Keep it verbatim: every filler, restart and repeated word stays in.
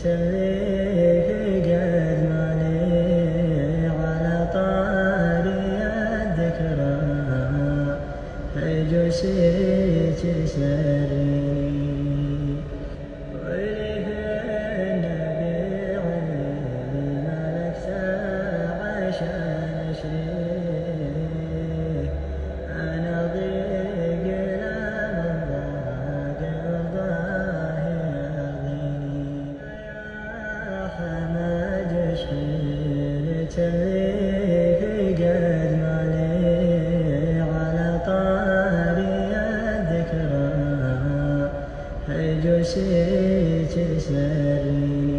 تبليك قد مالي على طاري الذكرى جوسيك سري وإليه النبي الملك عشان أشريه أنا ضيق لمن ضاق الله يرضيني يا حمد شحيل تبليك قد مالي على طاري الذكرى جوسيك سري